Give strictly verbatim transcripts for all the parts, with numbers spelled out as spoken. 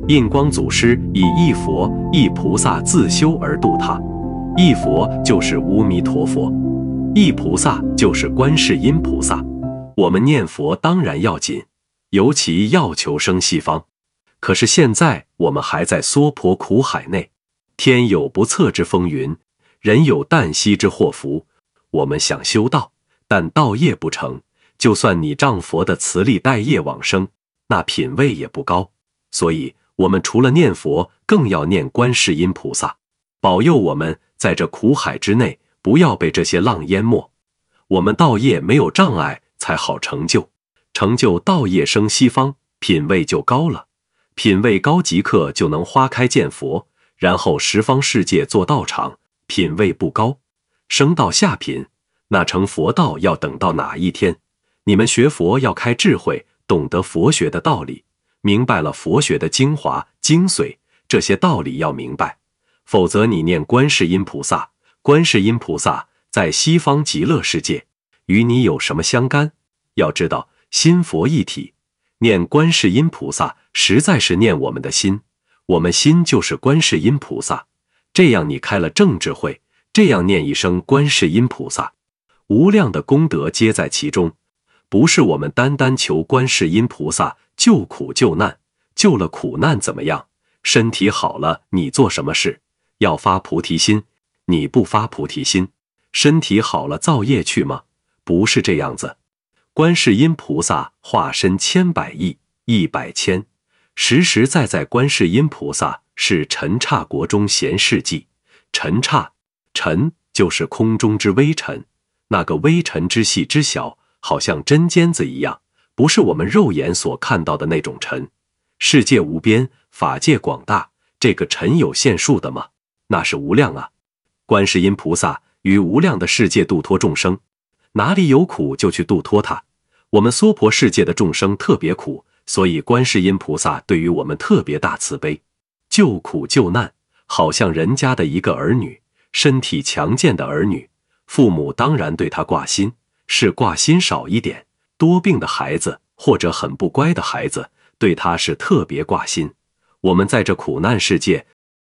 印光祖师以一佛一菩萨自修而度他，一佛就是阿弥陀佛，一菩萨就是观世音菩萨。我们念佛当然要紧，尤其要求生西方。可是现在我们还在娑婆苦海内，天有不测之风云，人有旦夕之祸福。我们想修道，但道业不成，就算你仗佛的慈力带业往生，那品位也不高。所以我们除了念佛，更要念观世音菩萨，保佑我们在这苦海之内不要被这些浪淹没。我们道业没有障碍，才好成就，成就道业生西方，品位就高了。品位高即刻就能花开见佛，然后十方世界做道场。品位不高，升到下品，那成佛道要等到哪一天？你们学佛要开智慧，懂得佛学的道理，明白了佛学的精华精髓，这些道理要明白，否则你念观世音菩萨，观世音菩萨在西方极乐世界，与你有什么相干？要知道心佛一体，念观世音菩萨实在是念我们的心，我们心就是观世音菩萨。这样你开了正智慧，这样念一声观世音菩萨，无量的功德皆在其中。不是我们单单求观世音菩萨救苦救难，救了苦难怎么样？身体好了你做什么事？要发菩提心，你不发菩提心，身体好了造业去吗？不是这样子。观世音菩萨化身千百亿亿百千，实实在在观世音菩萨是尘刹国中闲事迹。尘刹，尘就是空中之微尘，那个微尘之细之小，好像针尖子一样，不是我们肉眼所看到的那种尘。世界无边，法界广大，这个尘有限数的吗？那是无量啊。观世音菩萨于无量的世界度脱众生，哪里有苦就去度脱它。我们娑婆世界的众生特别苦，所以观世音菩萨对于我们特别大慈悲，救苦救难，好像人家的一个儿女，身体强健的儿女，父母当然对他挂心，是挂心少一点，多病的孩子或者很不乖的孩子，对他是特别挂心。我们在这苦难世界，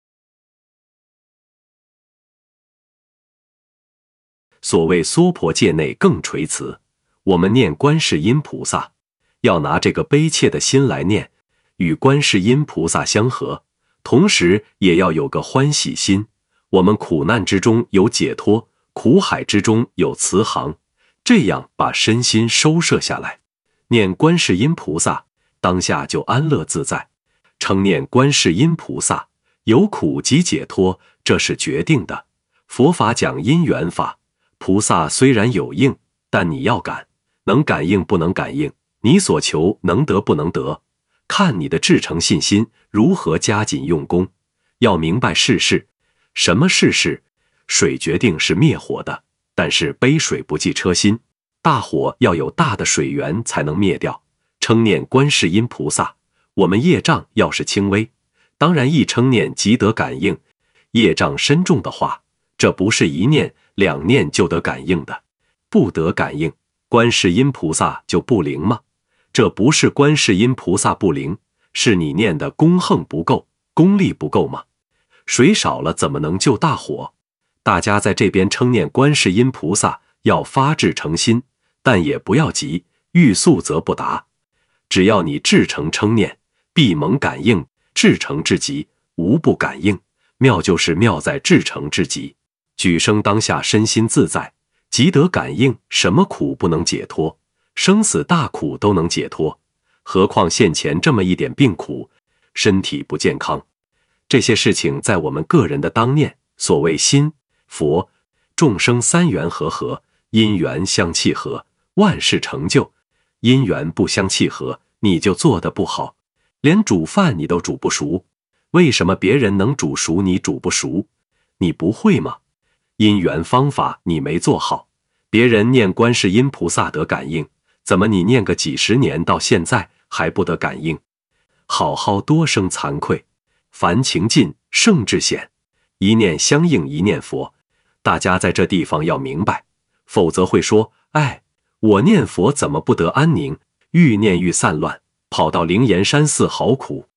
所谓娑婆界内更垂慈，我们念观世音菩萨，要拿这个悲切的心来念，与观世音菩萨相合，同时也要有个欢喜心。我们苦难之中有解脱，苦海之中有慈航，这样把身心收摄下来，念观世音菩萨，当下就安乐自在。称念观世音菩萨，有苦即解脱，这是决定的。佛法讲因缘法，菩萨虽然有应，但你要感，能感应不能感应，你所求能得不能得，看你的至诚信心如何加紧用功。要明白世事，什么世事？水决定是灭火的，但是杯水不济车薪，大火要有大的水源才能灭掉。称念观世音菩萨，我们业障要是轻微，当然一称念即得感应。业障深重的话，这不是一念两念就得感应的，不得感应，观世音菩萨就不灵吗？这不是观世音菩萨不灵，是你念的功横不够，功力不够吗？水少了怎么能救大火？大家在这边称念观世音菩萨，要发至诚心，但也不要急，欲速则不达。只要你至诚称念，必蒙感应，至诚至极，无不感应。妙就是妙在至诚至极，举生当下身心自在，即得感应。什么苦不能解脱？生死大苦都能解脱，何况现前这么一点病苦，身体不健康，这些事情在我们个人的当念。所谓心佛众生三缘和合，因缘相契合，万事成就。因缘不相契合，你就做得不好，连煮饭你都煮不熟。为什么别人能煮熟，你煮不熟？你不会吗？因缘方法你没做好，别人念观世音菩萨得感应，怎么你念个几十年到现在还不得感应？好好多生惭愧，凡情尽圣智显，一念相应一念佛。大家在这地方要明白，否则会说，哎，我念佛怎么不得安宁？愈念愈散乱，跑到灵岩山寺好苦。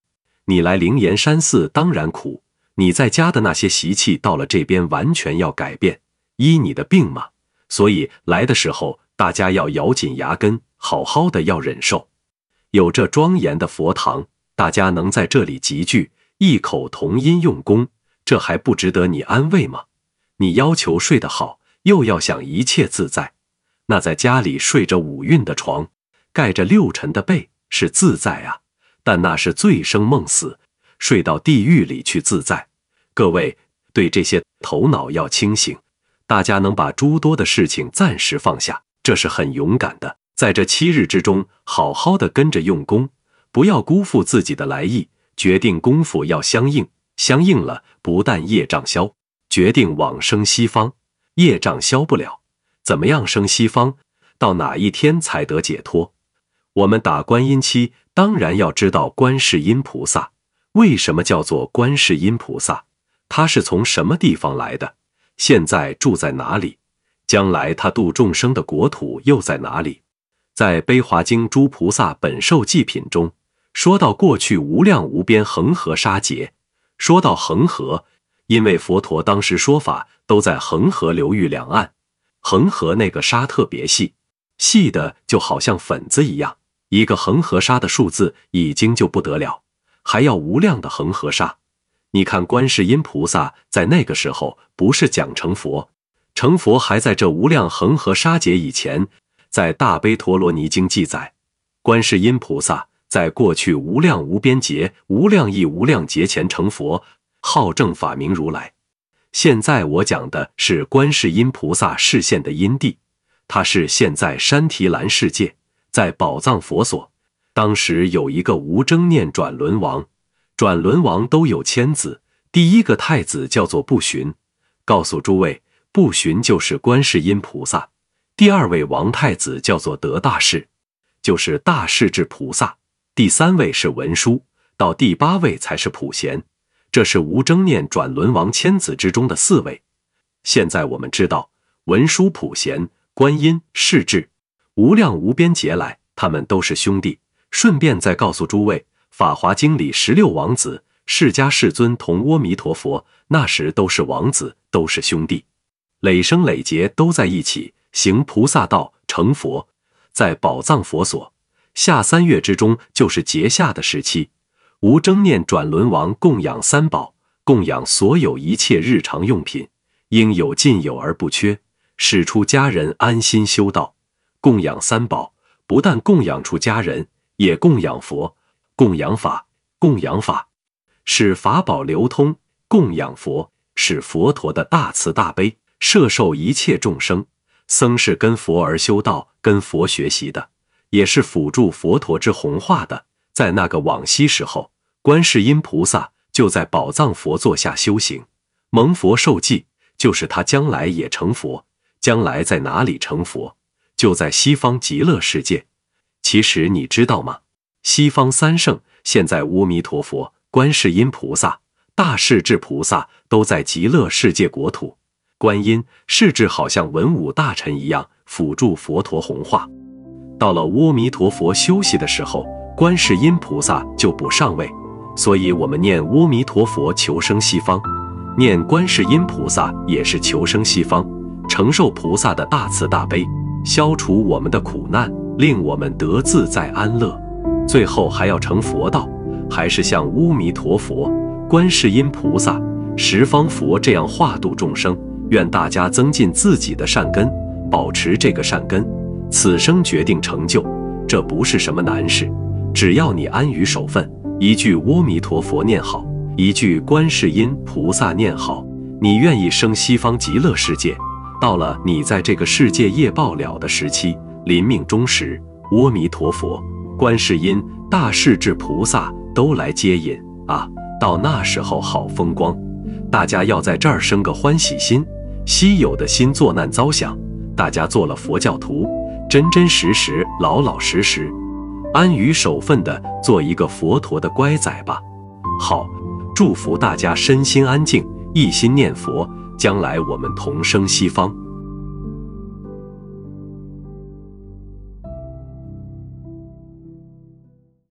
你来灵岩山寺当然苦，你在家的那些习气到了这边完全要改变，医你的病嘛。所以来的时候大家要咬紧牙根，好好的要忍受。有这庄严的佛堂，大家能在这里集聚，异口同音用功，这还不值得你安慰吗？你要求睡得好，又要想一切自在，那在家里睡着五蕴的床，盖着六尘的被是自在啊，但那是醉生梦死，睡到地狱里去自在。各位对这些头脑要清醒，大家能把诸多的事情暂时放下，这是很勇敢的。在这七日之中，好好的跟着用功，不要辜负自己的来意，决定功夫要相应，相应了不但业障消，决定往生西方，业障消不了，怎么样生西方？到哪一天才得解脱？我们打观音期，当然要知道观世音菩萨。为什么叫做观世音菩萨？他是从什么地方来的？现在住在哪里？将来他度众生的国土又在哪里？在《悲华经·诸菩萨本受记品》中，说到过去无量无边恒河沙劫。说到恒河，因为佛陀当时说法都在恒河流域两岸，恒河那个沙特别细，细的就好像粉子一样，一个恒河沙的数字已经就不得了，还要无量的恒河沙。你看观世音菩萨在那个时候不是讲成佛，成佛还在这无量恒河沙劫以前。在大悲陀罗尼经记载，观世音菩萨在过去无量无边劫、无量亿无量劫前成佛，号正法名如来。现在我讲的是观世音菩萨示现的因地，他是现在山提兰世界，在宝藏佛所。当时有一个无争念转轮王，转轮王都有千子，第一个太子叫做不寻，告诉诸位，不寻就是观世音菩萨。第二位王太子叫做得大士，就是大势至菩萨。第三位是文殊，到第八位才是普贤。这是无争念转轮王千子之中的四位。现在我们知道，文殊、普贤、观音、势至，无量无边劫来，他们都是兄弟。顺便再告诉诸位，《法华经》里十六王子，释迦世尊同阿弥陀佛，那时都是王子，都是兄弟，累生累劫都在一起。行菩萨道成佛，在宝藏佛所。下三月之中就是劫下的时期，无争念转轮王供养三宝，供养所有一切日常用品，应有尽有而不缺，使出家人安心修道。供养三宝，不但供养出家人，也供养佛，供养法，供养法，使法宝流通；供养佛，使佛陀的大慈大悲摄受一切众生。僧是跟佛而修道，跟佛学习的，也是辅助佛陀之弘化的。在那个往昔时候，观世音菩萨就在宝藏佛座下修行，蒙佛受记，就是他将来也成佛。将来在哪里成佛？就在西方极乐世界。其实你知道吗？西方三圣，现在阿弥陀佛、观世音菩萨、大势至菩萨都在极乐世界国土。观音、势至好像文武大臣一样，辅助佛陀弘化。到了阿弥陀佛休息的时候，观世音菩萨就不上位，所以我们念阿弥陀佛求生西方，念观世音菩萨也是求生西方，承受菩萨的大慈大悲，消除我们的苦难，令我们得自在安乐。最后还要成佛道，还是像阿弥陀佛、观世音菩萨、十方佛这样化度众生。愿大家增进自己的善根，保持这个善根，此生决定成就。这不是什么难事，只要你安于守分，一句阿弥陀佛念好，一句观世音菩萨念好，你愿意生西方极乐世界。到了你在这个世界业报了的时期，临命终时，阿弥陀佛、观世音、大势至菩萨都来接引啊！到那时候好风光，大家要在这儿生个欢喜心。稀有的心作难遭享，大家做了佛教徒，真真实实、老老实实、安于守分的做一个佛陀的乖仔吧。好，祝福大家身心安静，一心念佛，将来我们同生西方。